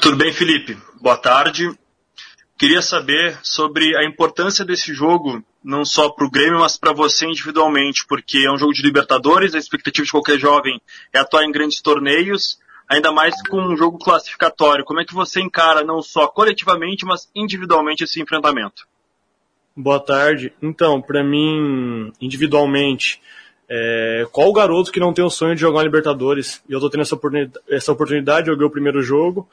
Tudo bem, Felipe? Boa tarde. Queria saber sobre a importância desse jogo, não só para o Grêmio, mas para você individualmente, porque é um jogo de Libertadores, a expectativa de qualquer jovem é atuar em grandes torneios, ainda mais com um jogo classificatório. Como é que você encara não só coletivamente, mas individualmente esse enfrentamento? Boa tarde. Então, para mim, individualmente, qual o garoto que não tem o sonho de jogar uma Libertadores? E eu tô tendo essa oportunidade, joguei o primeiro jogo.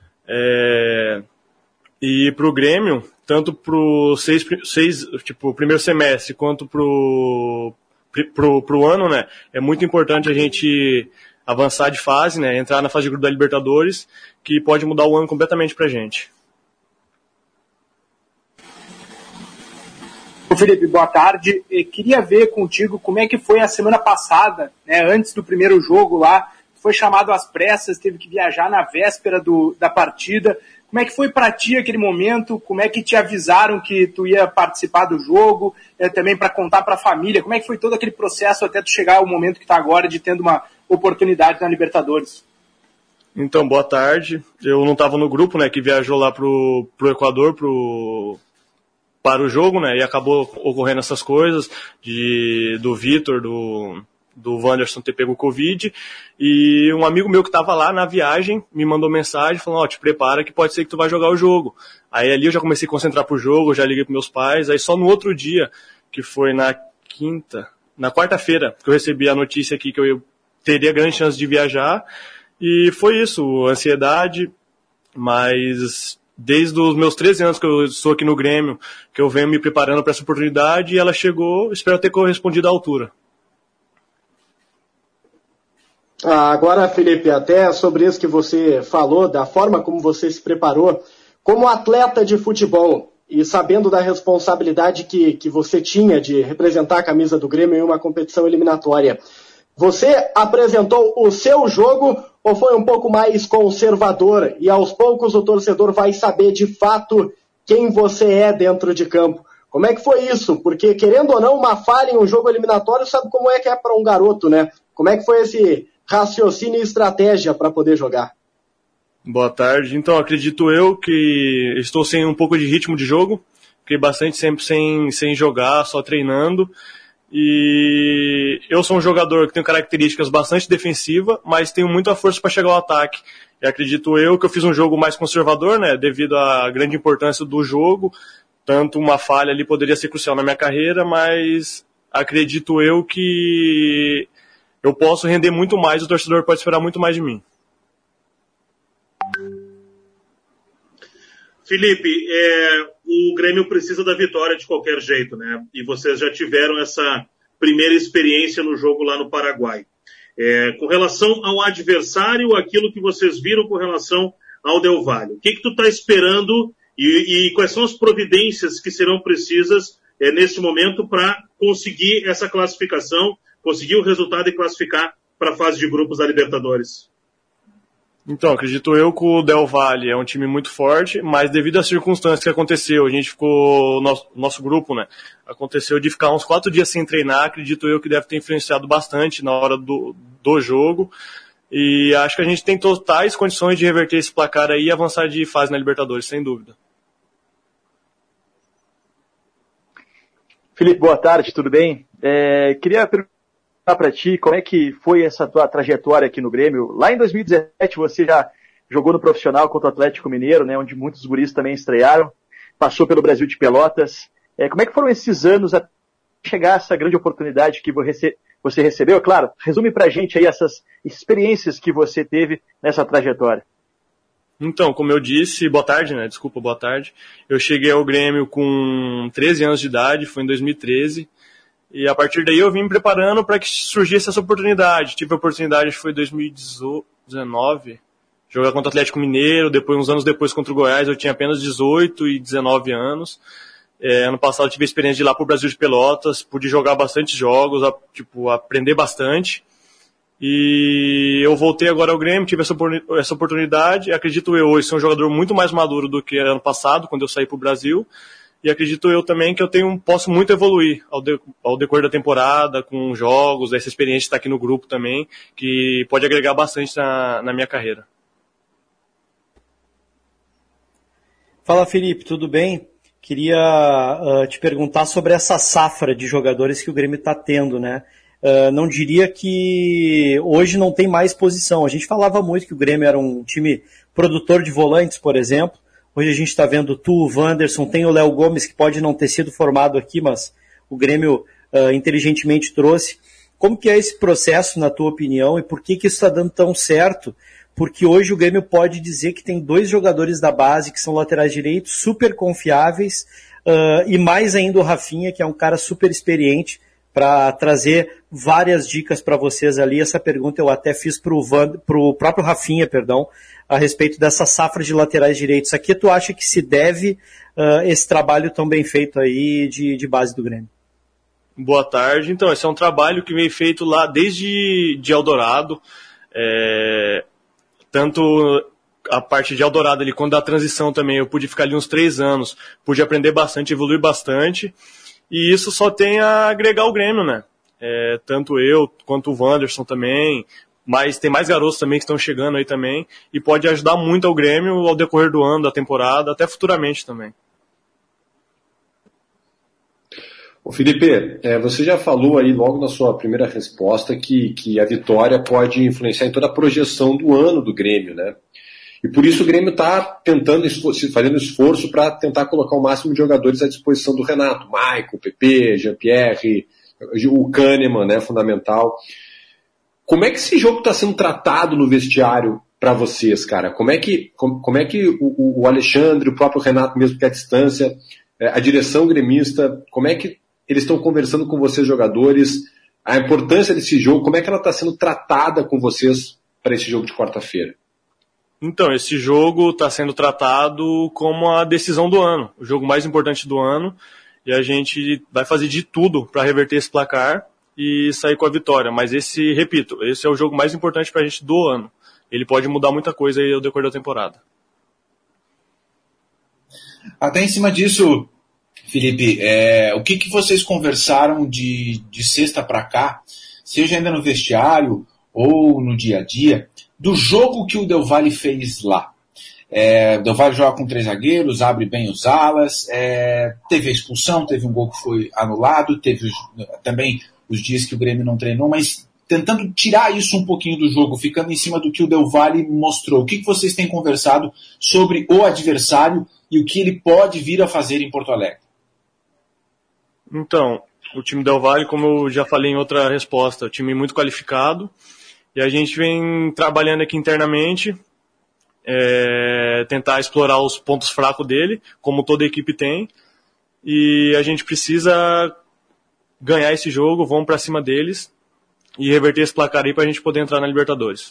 E pro Grêmio, tanto pro primeiro semestre, quanto pro ano, né? É muito importante a gente avançar de fase, né? Entrar na fase de grupo da Libertadores, que pode mudar o ano completamente pra gente. Felipe, boa tarde. Eu queria ver contigo como é que foi a semana passada, né, antes do primeiro jogo lá, foi chamado às pressas, teve que viajar na véspera da partida. Como é que foi para ti aquele momento? Como é que te avisaram que tu ia participar do jogo? Também para contar para a família, como é que foi todo aquele processo até tu chegar ao momento que está agora de tendo uma oportunidade na Libertadores? Então, boa tarde. Eu não estava no grupo, né, que viajou lá pro Equador, para o jogo, né, e acabou ocorrendo essas coisas do Vitor, do Wanderson ter pego o Covid, e um amigo meu que estava lá na viagem me mandou mensagem falando, te prepara que pode ser que tu vai jogar o jogo. Aí ali eu já comecei a concentrar pro jogo, já liguei pros meus pais, aí só no outro dia, que foi na quarta-feira, que eu recebi a notícia aqui que eu teria grande chance de viajar, e foi isso, ansiedade, mas desde os meus 13 anos que eu estou aqui no Grêmio, que eu venho me preparando para essa oportunidade, e ela chegou, espero ter correspondido à altura. Agora, Felipe, até sobre isso que você falou, da forma como você se preparou, como atleta de futebol, e sabendo da responsabilidade que você tinha de representar a camisa do Grêmio em uma competição eliminatória, você apresentou o seu jogo ou foi um pouco mais conservador e aos poucos o torcedor vai saber de fato quem você é dentro de campo? Como é que foi isso? Porque, querendo ou não, uma falha em um jogo eliminatório sabe como é que é para um garoto, né? Como é que foi esse raciocínio e estratégia para poder jogar? Boa tarde. Então, acredito eu que estou sem um pouco de ritmo de jogo, fiquei bastante tempo sem jogar, só treinando. E eu sou um jogador que tem características bastante defensivas, mas tenho muita força para chegar ao ataque. E acredito eu que eu fiz um jogo mais conservador, né, devido à grande importância do jogo. Tanto uma falha ali poderia ser crucial na minha carreira, mas acredito eu que eu posso render muito mais, o torcedor pode esperar muito mais de mim. Felipe, o Grêmio precisa da vitória de qualquer jeito, né? E vocês já tiveram essa primeira experiência no jogo lá no Paraguai. Com relação ao adversário, aquilo que vocês viram com relação ao Del Valle, o que tu está esperando e quais são as providências que serão precisas nesse momento para conseguir essa classificação, conseguir o resultado e classificar para a fase de grupos da Libertadores? Então, acredito eu que o Del Valle é um time muito forte, mas devido às circunstâncias que aconteceu, a gente ficou, nosso grupo, né, aconteceu de ficar uns 4 dias sem treinar, acredito eu que deve ter influenciado bastante na hora do jogo, e acho que a gente tem totais condições de reverter esse placar aí e avançar de fase na Libertadores, sem dúvida. Felipe, boa tarde, tudo bem? Queria perguntar para ti como é que foi essa tua trajetória aqui no Grêmio. Lá em 2017 você já jogou no profissional contra o Atlético Mineiro, né, onde muitos guris também estrearam, passou pelo Brasil de Pelotas. Como é que foram esses anos até chegar a essa grande oportunidade que você recebeu? Claro, resume pra gente aí essas experiências que você teve nessa trajetória. Então, como eu disse, boa tarde. Eu cheguei ao Grêmio com 13 anos de idade, foi em 2013. E a partir daí eu vim me preparando para que surgisse essa oportunidade. Tive a oportunidade, foi em 2019, jogar contra o Atlético Mineiro, depois, uns anos depois contra o Goiás, eu tinha apenas 18 e 19 anos. Ano passado tive a experiência de ir lá para o Brasil de Pelotas, pude jogar bastante jogos, aprender bastante. E eu voltei agora ao Grêmio, tive essa oportunidade. Acredito eu hoje ser um jogador muito mais maduro do que ano passado, quando eu saí para o Brasil. E acredito eu também que posso muito evoluir ao decorrer da temporada, com jogos, essa experiência de estar aqui no grupo também, que pode agregar bastante na minha carreira. Fala, Felipe, tudo bem? Queria te perguntar sobre essa safra de jogadores que o Grêmio está tendo, né? Não diria que hoje não tem mais posição. A gente falava muito que o Grêmio era um time produtor de volantes, por exemplo. Hoje a gente está vendo o Wanderson, tem o Léo Gomes, que pode não ter sido formado aqui, mas o Grêmio inteligentemente trouxe. Como que é esse processo, na tua opinião, e por que isso está dando tão certo? Porque hoje o Grêmio pode dizer que tem 2 jogadores da base que são laterais direitos, super confiáveis, e mais ainda o Rafinha, que é um cara super experiente, para trazer várias dicas para vocês ali. Essa pergunta eu até fiz para o próprio Rafinha, a respeito dessa safra de laterais direitos. A que tu acha que se deve esse trabalho tão bem feito aí de base do Grêmio? Boa tarde. Então, esse é um trabalho que vem feito lá desde de Eldorado, tanto a parte de Eldorado ali, quando da transição também, eu pude ficar ali uns 3 anos, pude aprender bastante, evoluir bastante, e isso só tem a agregar o Grêmio, né? Tanto eu, quanto o Wanderson também, mas tem mais garotos também que estão chegando aí também, e pode ajudar muito ao Grêmio ao decorrer do ano, da temporada, até futuramente também. Ô Felipe, você já falou aí logo na sua primeira resposta que a vitória pode influenciar em toda a projeção do ano do Grêmio, né? E por isso o Grêmio está tentando, fazendo esforço para tentar colocar o máximo de jogadores à disposição do Renato. Maicon, PP, Jean-Pierre, o Kahneman, né, fundamental. Como é que esse jogo está sendo tratado no vestiário para vocês, cara? Como é que o Alexandre, o próprio Renato mesmo que é à distância, a direção gremista, como é que eles estão conversando com vocês, jogadores, a importância desse jogo, como é que ela está sendo tratada com vocês para esse jogo de quarta-feira? Então, esse jogo está sendo tratado como a decisão do ano, o jogo mais importante do ano, e a gente vai fazer de tudo para reverter esse placar e sair com a vitória. Mas esse é o jogo mais importante para a gente do ano. Ele pode mudar muita coisa aí ao decorrer da temporada. Até em cima disso, Felipe, o que vocês conversaram de sexta para cá, seja ainda no vestiário ou no dia a dia, do jogo que o Del Valle fez lá? O Del Valle joga com 3 zagueiros, abre bem os alas, teve a expulsão, teve um gol que foi anulado, teve também os dias que o Grêmio não treinou, mas tentando tirar isso um pouquinho do jogo, ficando em cima do que o Del Valle mostrou. O que vocês têm conversado sobre o adversário e o que ele pode vir a fazer em Porto Alegre? Então, o time Del Valle, como eu já falei em outra resposta, é um time muito qualificado, e a gente vem trabalhando aqui internamente, tentar explorar os pontos fracos dele, como toda equipe tem, e a gente precisa ganhar esse jogo, vamos para cima deles, e reverter esse placar aí para a gente poder entrar na Libertadores.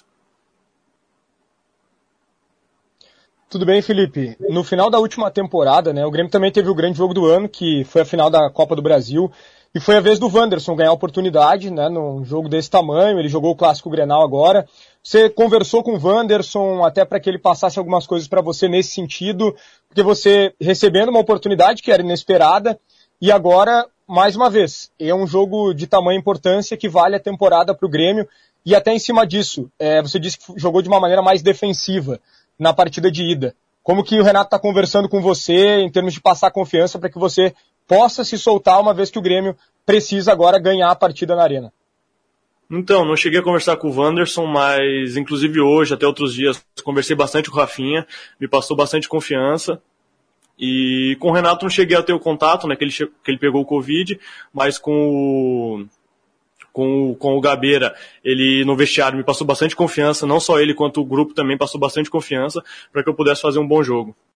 Tudo bem, Felipe? No final da última temporada, né, o Grêmio também teve o grande jogo do ano, que foi a final da Copa do Brasil, e foi a vez do Wanderson ganhar a oportunidade, né, num jogo desse tamanho. Ele jogou o Clássico Grenal agora. Você conversou com o Wanderson até para que ele passasse algumas coisas para você nesse sentido, porque você recebendo uma oportunidade que era inesperada, e agora, mais uma vez, é um jogo de tamanha importância que vale a temporada para o Grêmio, e até em cima disso, você disse que jogou de uma maneira mais defensiva na partida de ida. Como que o Renato está conversando com você em termos de passar confiança para que você possa se soltar uma vez que o Grêmio precisa agora ganhar a partida na Arena? Então, não cheguei a conversar com o Wanderson, mas inclusive hoje, até outros dias, conversei bastante com o Rafinha, me passou bastante confiança. E com o Renato não cheguei a ter o contato, né, que ele pegou o Covid, mas com o Gabeira, ele no vestiário me passou bastante confiança, não só ele quanto o grupo também passou bastante confiança para que eu pudesse fazer um bom jogo.